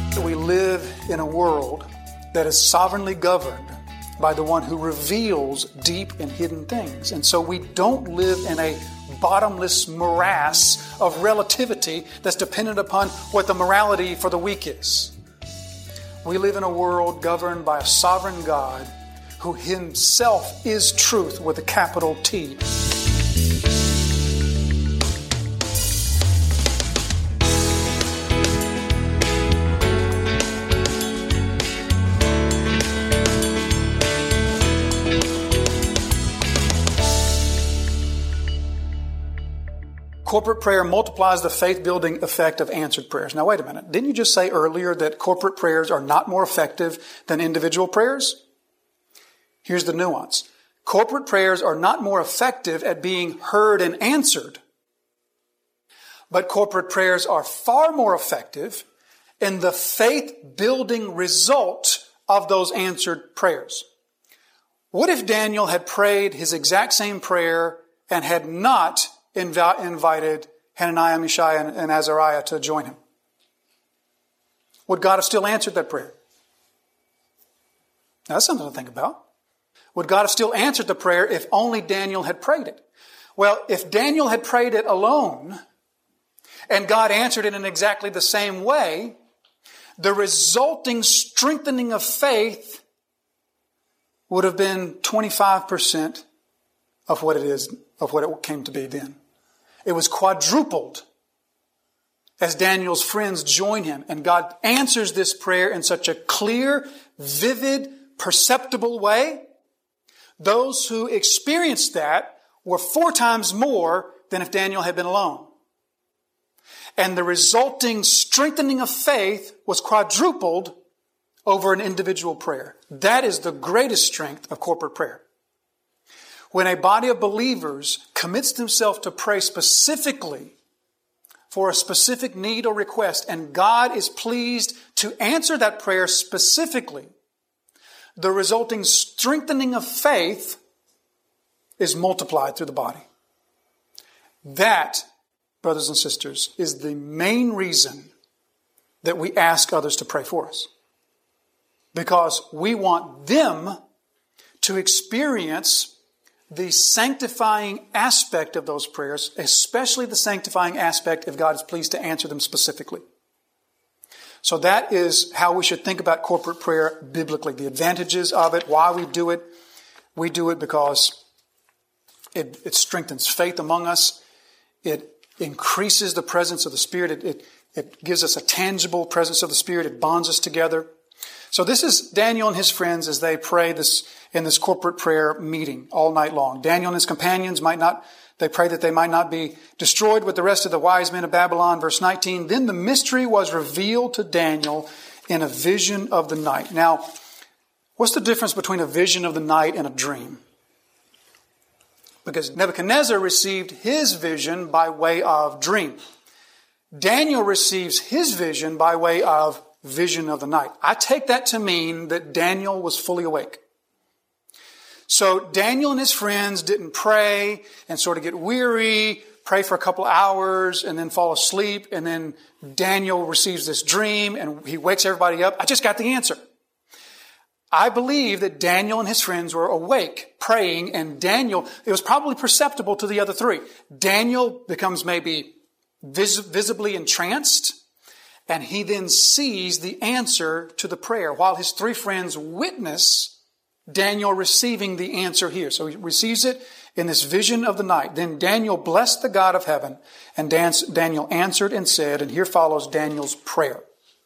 We live in a world that is sovereignly governed by the one who reveals deep and hidden things. And so we don't live in a bottomless morass of relativity that's dependent upon what the morality for the week is. We live in a world governed by a sovereign God who himself is truth with a capital T. Corporate prayer multiplies the faith-building effect of answered prayers. Now, wait a minute. Didn't you just say earlier that corporate prayers are not more effective than individual prayers? Here's the nuance. Corporate prayers are not more effective at being heard and answered, but corporate prayers are far more effective in the faith-building result of those answered prayers. What if Daniel had prayed his exact same prayer and had not invited Hananiah, Mishael, and Azariah to join him? Would God have still answered that prayer? Now, that's something to think about. Would God have still answered the prayer if only Daniel had prayed it? Well, if Daniel had prayed it alone and God answered it in exactly the same way, the resulting strengthening of faith would have been 25% of what it came to be then. It was quadrupled as Daniel's friends join him. And God answers this prayer in such a clear, vivid, perceptible way. Those who experienced that were 4 times more than if Daniel had been alone. And the resulting strengthening of faith was quadrupled over an individual prayer. That is the greatest strength of corporate prayer. When a body of believers commits themselves to pray specifically for a specific need or request, and God is pleased to answer that prayer specifically, the resulting strengthening of faith is multiplied through the body. That, brothers and sisters, is the main reason that we ask others to pray for us. Because we want them to experience the sanctifying aspect of those prayers, especially the sanctifying aspect if God is pleased to answer them specifically. So that is how we should think about corporate prayer biblically. The advantages of it, why we do it. We do it because it strengthens faith among us. It increases the presence of the Spirit. It gives us a tangible presence of the Spirit. It bonds us together. So this is Daniel and his friends as they pray in this corporate prayer meeting all night long. Daniel and his companions they pray that they might not be destroyed with the rest of the wise men of Babylon. Verse 19, then the mystery was revealed to Daniel in a vision of the night. Now, what's the difference between a vision of the night and a dream? Because Nebuchadnezzar received his vision by way of dream. Daniel receives his vision by way of vision of the night. I take that to mean that Daniel was fully awake. So Daniel and his friends didn't pray and sort of get weary, pray for a couple of hours and then fall asleep. And then Daniel receives this dream and he wakes everybody up. I just got the answer. I believe that Daniel and his friends were awake, praying, and Daniel, it was probably perceptible to the other 3. Daniel becomes maybe visibly entranced. And he then sees the answer to the prayer while his 3 friends witness Daniel receiving the answer here. So he receives it in this vision of the night. Then Daniel blessed the God of heaven, and Daniel answered and said, and here follows Daniel's prayer.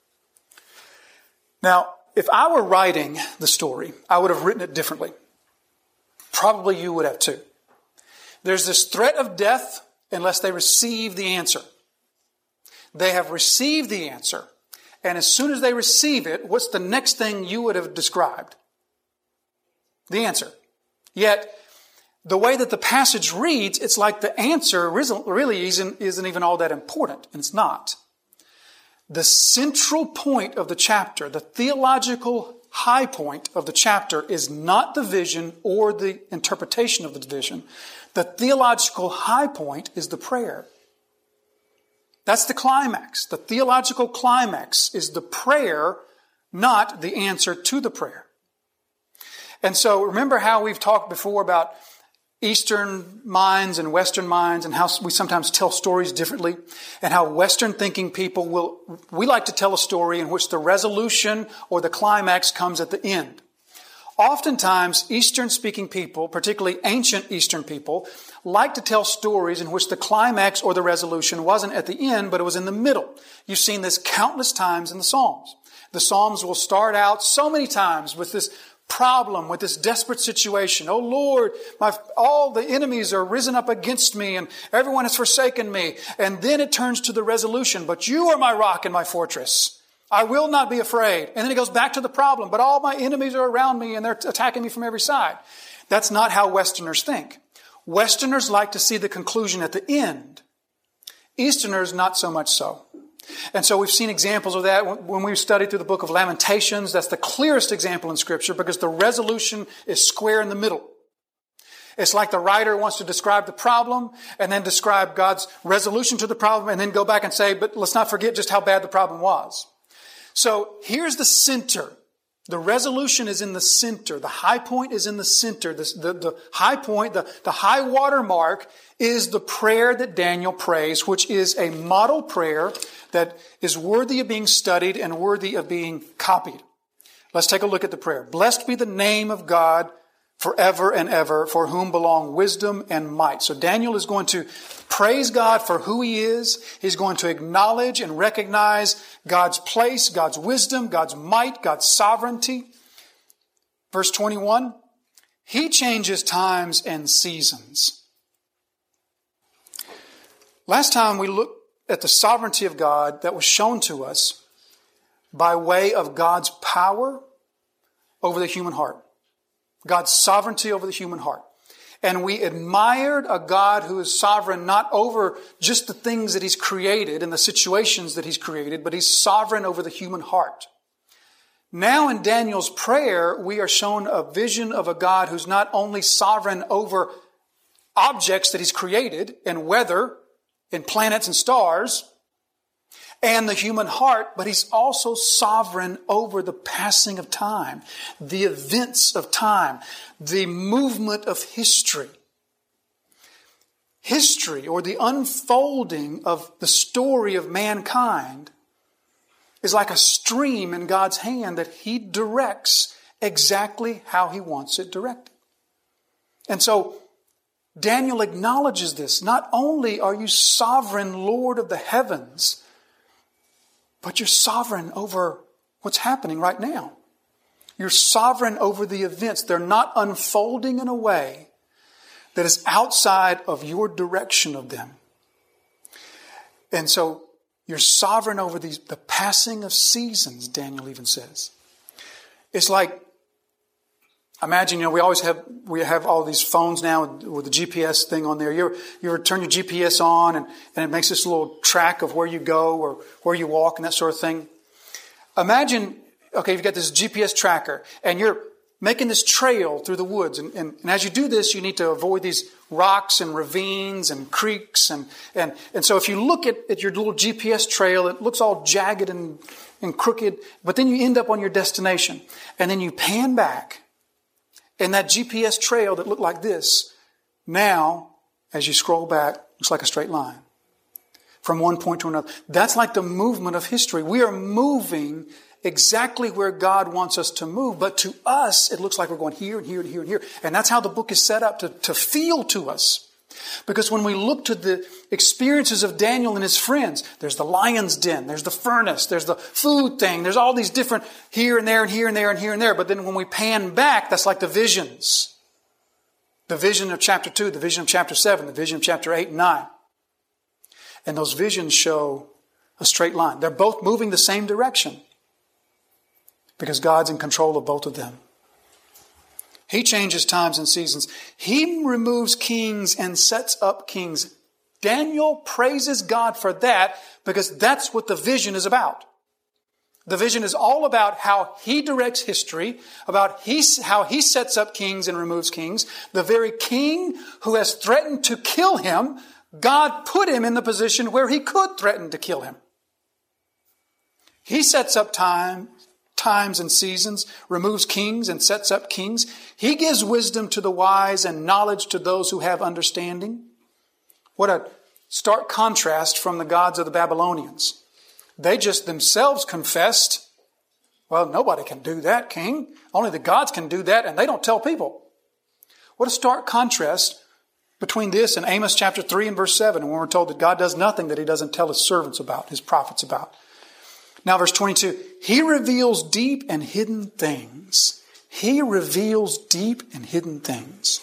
Now, if I were writing the story, I would have written it differently. Probably you would have too. There's this threat of death unless they receive the answer. They have received the answer. And as soon as they receive it, what's the next thing you would have described? The answer. Yet, the way that the passage reads, it's like the answer really isn't even all that important. And it's not. The central point of the chapter, the theological high point of the chapter, is not the vision or the interpretation of the vision. The theological high point is the prayer. That's the climax. The theological climax is the prayer, not the answer to the prayer. And so remember how we've talked before about Eastern minds and Western minds and how we sometimes tell stories differently, and how Western thinking people we like to tell a story in which the resolution or the climax comes at the end. Oftentimes, Eastern speaking people, particularly ancient Eastern people, like to tell stories in which the climax or the resolution wasn't at the end, but it was in the middle. You've seen this countless times in the Psalms. The Psalms will start out so many times with this problem, with this desperate situation. Oh Lord, all the enemies are risen up against me and everyone has forsaken me. And then it turns to the resolution. But you are my rock and my fortress. I will not be afraid. And then it goes back to the problem. But all my enemies are around me and they're attacking me from every side. That's not how Westerners think. Westerners like to see the conclusion at the end. Easterners, not so much so. And so we've seen examples of that when we've studied through the book of Lamentations. That's the clearest example in Scripture because the resolution is square in the middle. It's like the writer wants to describe the problem and then describe God's resolution to the problem and then go back and say, but let's not forget just how bad the problem was. So here's the center. The resolution is in the center. The high point is in the center. The high point, the high water mark is the prayer that Daniel prays, which is a model prayer that is worthy of being studied and worthy of being copied. Let's take a look at the prayer. Blessed be the name of God forever and ever, for whom belong wisdom and might. So Daniel is going to praise God for who He is. He's going to acknowledge and recognize God's place, God's wisdom, God's might, God's sovereignty. Verse 21, He changes times and seasons. Last time we looked at the sovereignty of God that was shown to us by way of God's power over the human heart. God's sovereignty over the human heart. And we admired a God who is sovereign not over just the things that He's created and the situations that He's created, but He's sovereign over the human heart. Now in Daniel's prayer, we are shown a vision of a God who's not only sovereign over objects that He's created and weather and planets and stars and the human heart, but He's also sovereign over the passing of time, the events of time, the movement of history. History, or the unfolding of the story of mankind, is like a stream in God's hand that He directs exactly how He wants it directed. And so Daniel acknowledges this. Not only are you sovereign Lord of the heavens, but you're sovereign over what's happening right now. You're sovereign over the events. They're not unfolding in a way that is outside of your direction of them. And so you're sovereign over the passing of seasons, Daniel even says. It's like, imagine, we have all these phones now with the GPS thing on there. You ever turn your GPS on and it makes this little track of where you go or where you walk and that sort of thing. Imagine, okay, you've got this GPS tracker and you're making this trail through the woods. And as you do this, you need to avoid these rocks and ravines and creeks. And so if you look at your little GPS trail, it looks all jagged and crooked, but then you end up on your destination. And then you pan back. And that GPS trail that looked like this, now, as you scroll back, looks like a straight line from one point to another. That's like the movement of history. We are moving exactly where God wants us to move, but to us, it looks like we're going here and here and here and here. And that's how the book is set up to feel to us. Because when we look to the experiences of Daniel and his friends, there's the lion's den, there's the furnace, there's the food thing, there's all these different here and there and here and there and here and there. But then when we pan back, that's like the visions. The vision of chapter 2, the vision of chapter 7, the vision of chapter 8 and 9. And those visions show a straight line. They're both moving the same direction because God's in control of both of them. He changes times and seasons. He removes kings and sets up kings. Daniel praises God for that because that's what the vision is about. The vision is all about how He directs history, about how He sets up kings and removes kings. The very king who has threatened to kill him, God put him in the position where he could threaten to kill him. He sets up times and seasons, removes kings and sets up kings. He gives wisdom to the wise and knowledge to those who have understanding. What a stark contrast from the gods of the Babylonians. They just themselves confessed, well, nobody can do that, king. Only the gods can do that, and they don't tell people. What a stark contrast between this and Amos chapter 3 and verse 7, when we're told that God does nothing that he doesn't tell his servants about, his prophets about. Now verse 22, he reveals deep and hidden things. He reveals deep and hidden things.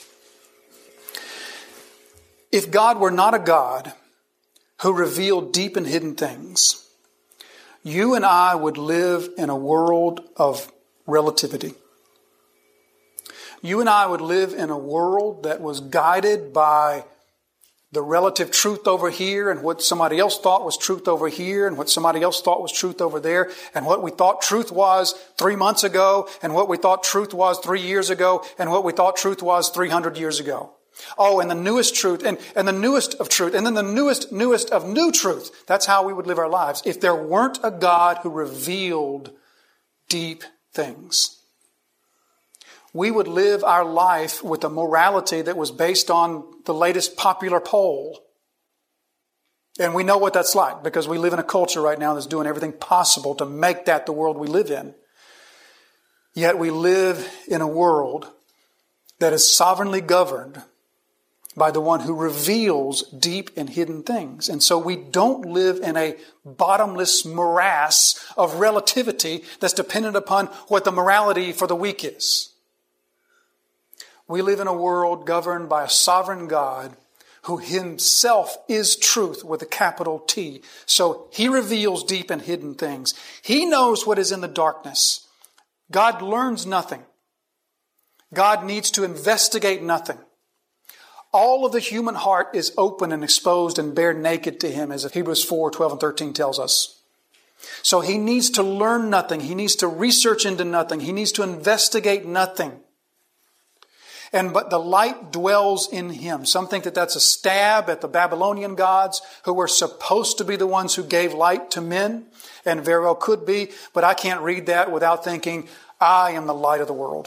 If God were not a God who revealed deep and hidden things, you and I would live in a world of relativity. You and I would live in a world that was guided by the relative truth over here and what somebody else thought was truth over here and what somebody else thought was truth over there and what we thought truth was 3 months ago and what we thought truth was 3 years ago and what we thought truth was 300 years ago. Oh, and the newest truth and the newest of truth and then the newest of new truth. That's how we would live our lives if there weren't a God who revealed deep things. We would live our life with a morality that was based on the latest popular poll. And we know what that's like because we live in a culture right now that's doing everything possible to make that the world we live in. Yet we live in a world that is sovereignly governed by the one who reveals deep and hidden things. And so we don't live in a bottomless morass of relativity that's dependent upon what the morality for the week is. We live in a world governed by a sovereign God who himself is truth with a capital T. So he reveals deep and hidden things. He knows what is in the darkness. God learns nothing. God needs to investigate nothing. All of the human heart is open and exposed and bare naked to him, as Hebrews 4, 12 and 13 tells us. So he needs to learn nothing. He needs to research into nothing. He needs to investigate nothing. But the light dwells in him. Some think that that's a stab at the Babylonian gods who were supposed to be the ones who gave light to men, and very well could be, but I can't read that without thinking, I am the light of the world.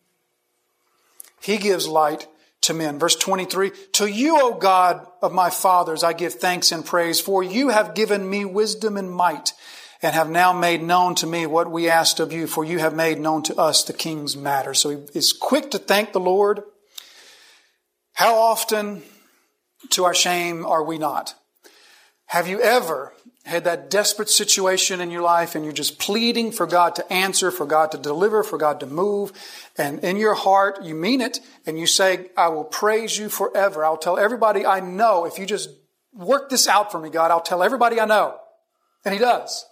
He gives light to men. Verse 23, to you, O God of my fathers, I give thanks and praise, for you have given me wisdom and might, and have now made known to me what we asked of you, for you have made known to us the king's matter. So he is quick to thank the Lord. How often, to our shame, are we not? Have you ever had that desperate situation in your life and you're just pleading for God to answer, for God to deliver, for God to move, and in your heart you mean it and you say, I will praise you forever. I'll tell everybody I know, if you just work this out for me, God, I'll tell everybody I know. And he does.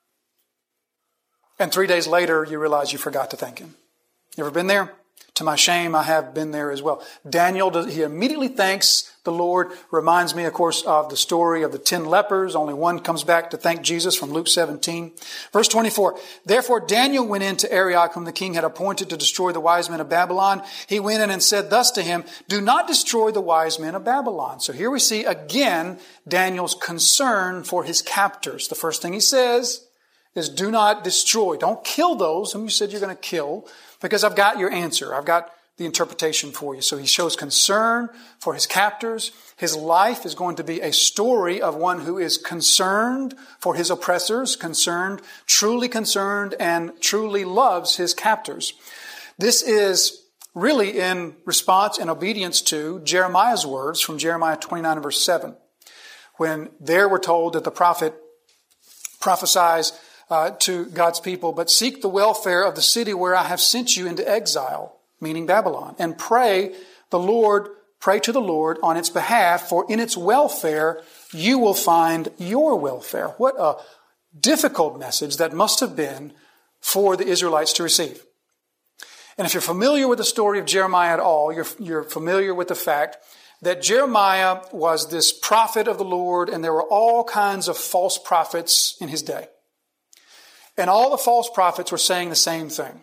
And 3 days later, you realize you forgot to thank him. You ever been there? To my shame, I have been there as well. Daniel, he immediately thanks the Lord. Reminds me, of course, of the story of the 10 lepers. Only one comes back to thank Jesus from Luke 17. Verse 24, therefore Daniel went in to Arioch, whom the king had appointed to destroy the wise men of Babylon. He went in and said thus to him, do not destroy the wise men of Babylon. So here we see again Daniel's concern for his captors. The first thing he says is do not destroy. Don't kill those whom you said you're going to kill, because I've got your answer. I've got the interpretation for you. So he shows concern for his captors. His life is going to be a story of one who is concerned for his oppressors, truly concerned, and truly loves his captors. This is really in response and obedience to Jeremiah's words from Jeremiah 29 and verse 7. When there we're told that the prophet prophesies to God's people, but seek the welfare of the city where I have sent you into exile, meaning Babylon, and pray to the Lord on its behalf, for in its welfare you will find your welfare. What a difficult message that must have been for the Israelites to receive. And if you're familiar with the story of Jeremiah at all, you're familiar with the fact that Jeremiah was this prophet of the Lord, and there were all kinds of false prophets in his day. And all the false prophets were saying the same thing.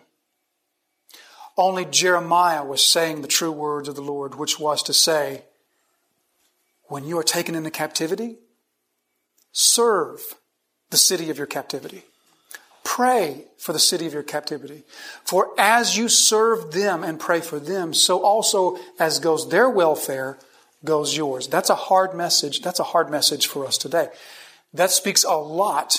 Only Jeremiah was saying the true words of the Lord, which was to say, when you are taken into captivity, serve the city of your captivity. Pray for the city of your captivity. For as you serve them and pray for them, so also as goes their welfare, goes yours. That's a hard message. That's a hard message for us today. That speaks a lot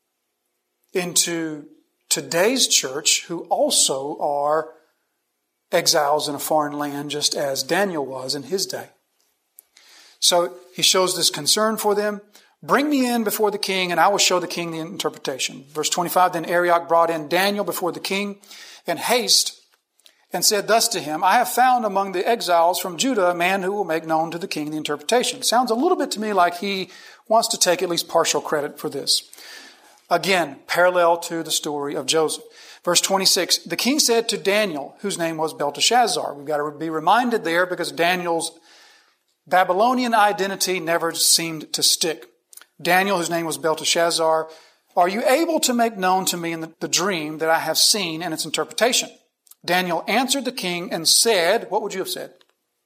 into today's church, who also are exiles in a foreign land, just as Daniel was in his day. So he shows this concern for them. Bring me in before the king, and I will show the king the interpretation. Verse 25, then Arioch brought in Daniel before the king in haste and said thus to him, I have found among the exiles from Judah a man who will make known to the king the interpretation. Sounds a little bit to me like he wants to take at least partial credit for this. Again, parallel to the story of Joseph. Verse 26, the king said to Daniel, whose name was Belteshazzar. We've got to be reminded there because Daniel's Babylonian identity never seemed to stick. Daniel, whose name was Belteshazzar, are you able to make known to me in the dream that I have seen and its interpretation? Daniel answered the king and said, what would you have said?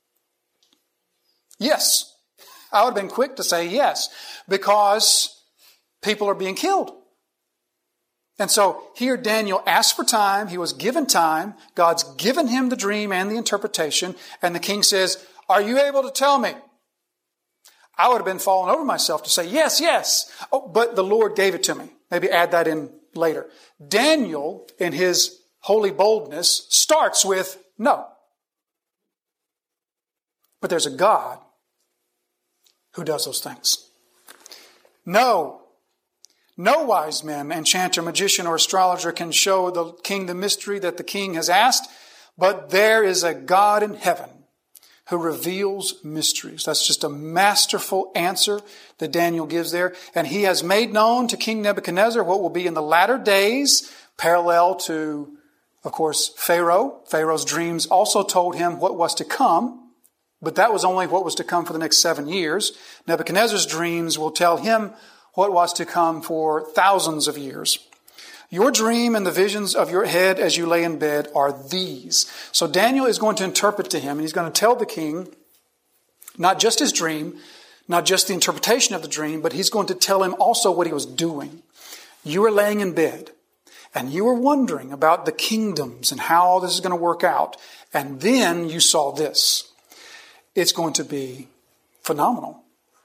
Yes. I would have been quick to say yes, because people are being killed. And so here Daniel asked for time. He was given time. God's given him the dream and the interpretation. And the king says, are you able to tell me? I would have been falling over myself to say, yes, yes. Oh, but the Lord gave it to me. Maybe add that in later. Daniel, in his holy boldness, starts with no. But there's a God who does those things. No. No wise man, enchanter, magician, or astrologer can show the king the mystery that the king has asked, but there is a God in heaven who reveals mysteries. That's just a masterful answer that Daniel gives there. And he has made known to King Nebuchadnezzar what will be in the latter days, parallel to, of course, Pharaoh. Pharaoh's dreams also told him what was to come, but that was only what was to come for the next 7 years. Nebuchadnezzar's dreams will tell him what was to come for thousands of years. Your dream and the visions of your head as you lay in bed are these. So Daniel is going to interpret to him, and he's going to tell the king not just his dream, not just the interpretation of the dream, but he's going to tell him also what he was doing. You were laying in bed, and you were wondering about the kingdoms and how all this is going to work out. And then you saw this. It's going to be phenomenal.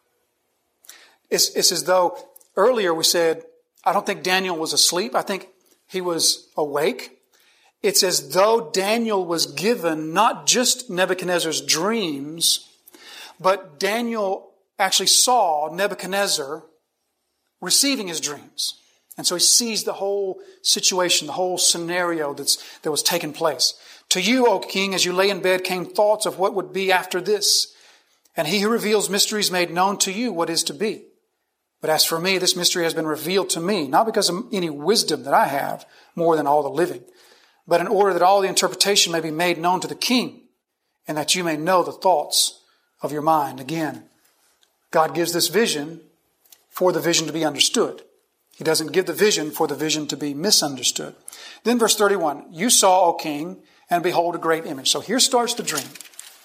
It's as though earlier we said, I don't think Daniel was asleep. I think he was awake. It's as though Daniel was given not just Nebuchadnezzar's dreams, but Daniel actually saw Nebuchadnezzar receiving his dreams. And so he sees the whole situation, the whole scenario that was taking place. To you, O king, as you lay in bed, came thoughts of what would be after this. And he who reveals mysteries made known to you what is to be. But as for me, this mystery has been revealed to me, not because of any wisdom that I have more than all the living, but in order that all the interpretation may be made known to the king, and that you may know the thoughts of your mind. Again, God gives this vision for the vision to be understood. He doesn't give the vision for the vision to be misunderstood. Then verse 31, you saw, O king, and behold a great image. So here starts the dream.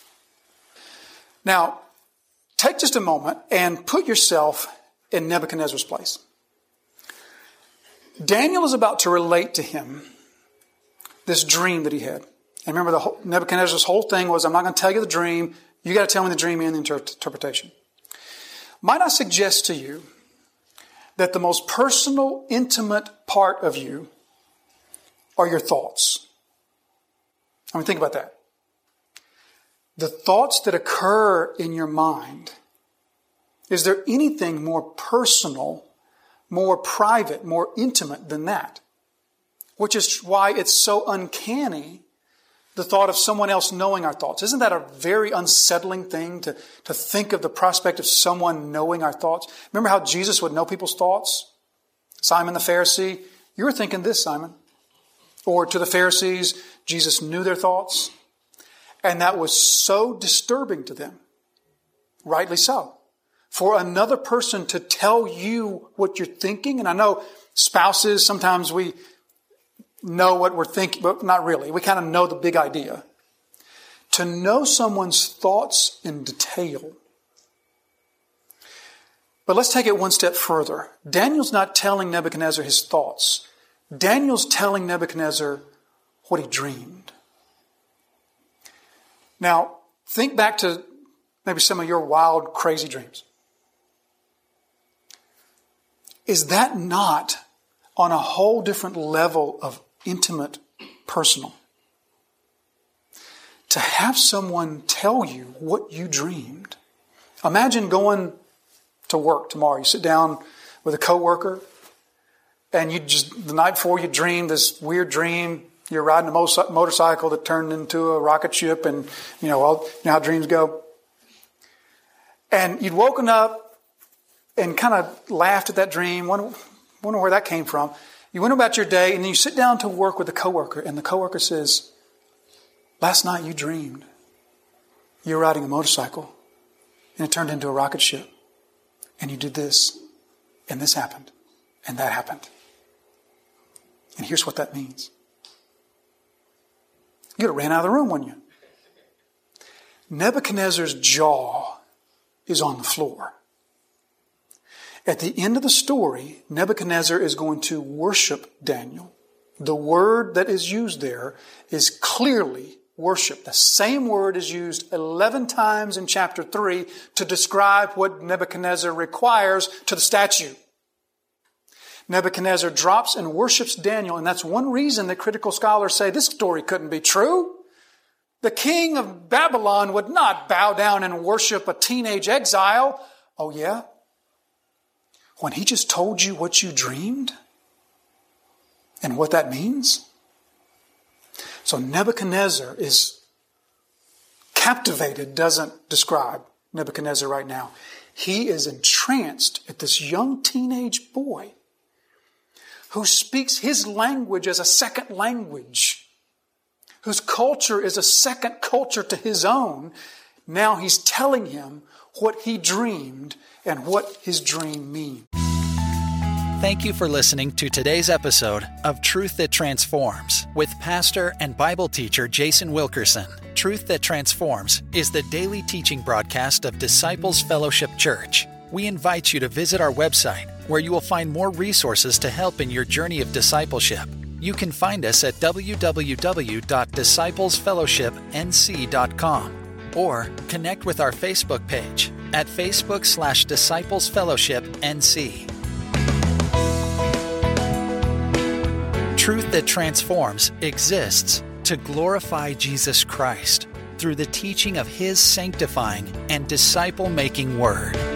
Now, take just a moment and put yourself in Nebuchadnezzar's place. Daniel is about to relate to him this dream that he had. And remember, Nebuchadnezzar's whole thing was, I'm not going to tell you the dream. You got to tell me the dream and the interpretation. Might I suggest to you that the most personal, intimate part of you are your thoughts? I mean, think about that. The thoughts that occur in your mind. Is there anything more personal, more private, more intimate than that? Which is why it's so uncanny, the thought of someone else knowing our thoughts. Isn't that a very unsettling thing to think of the prospect of someone knowing our thoughts? Remember how Jesus would know people's thoughts? Simon the Pharisee, you were thinking this, Simon. Or to the Pharisees, Jesus knew their thoughts. And that was so disturbing to them. Rightly so. For another person to tell you what you're thinking. And I know spouses, sometimes we know what we're thinking, but not really. We kind of know the big idea. To know someone's thoughts in detail But let's take it one step further. Daniel's not telling Nebuchadnezzar his thoughts. Daniel's telling Nebuchadnezzar what he dreamed. Now, think back to maybe some of your wild, crazy dreams. Is that not on a whole different level of intimate, personal? To have someone tell you what you dreamed. Imagine going to work tomorrow. You sit down with a coworker, and the night before you dreamed this weird dream. You're riding a motorcycle that turned into a rocket ship, and you know how dreams go. And you'd woken up and kind of laughed at that dream, wonder where that came from. You went about your day, and then you sit down to work with a coworker, and the coworker says, "Last night you dreamed you were riding a motorcycle, and it turned into a rocket ship, and you did this, and this happened, and that happened. And here's what that means." You'd have ran out of the room, wouldn't you? Nebuchadnezzar's jaw is on the floor. At the end of the story, Nebuchadnezzar is going to worship Daniel. The word that is used there is clearly worship. The same word is used 11 times in chapter 3 to describe what Nebuchadnezzar requires to the statue. Nebuchadnezzar drops and worships Daniel, and that's one reason that critical scholars say this story couldn't be true. The king of Babylon would not bow down and worship a teenage exile. Oh yeah? When he just told you what you dreamed and what that means? So Nebuchadnezzar is captivated, doesn't describe Nebuchadnezzar right now. He is entranced at this young teenage boy who speaks his language as a second language, whose culture is a second culture to his own. Now he's telling him what he dreamed and what his dream means. Thank you for listening to today's episode of Truth That Transforms with pastor and Bible teacher Jason Wilkerson. Truth That Transforms is the daily teaching broadcast of Disciples Fellowship Church. We invite you to visit our website, where you will find more resources to help in your journey of discipleship. You can find us at www.disciplesfellowshipnc.com or connect with our Facebook page at Facebook/DisciplesFellowshipNC. Truth That Transforms exists to glorify Jesus Christ through the teaching of His sanctifying and disciple-making Word.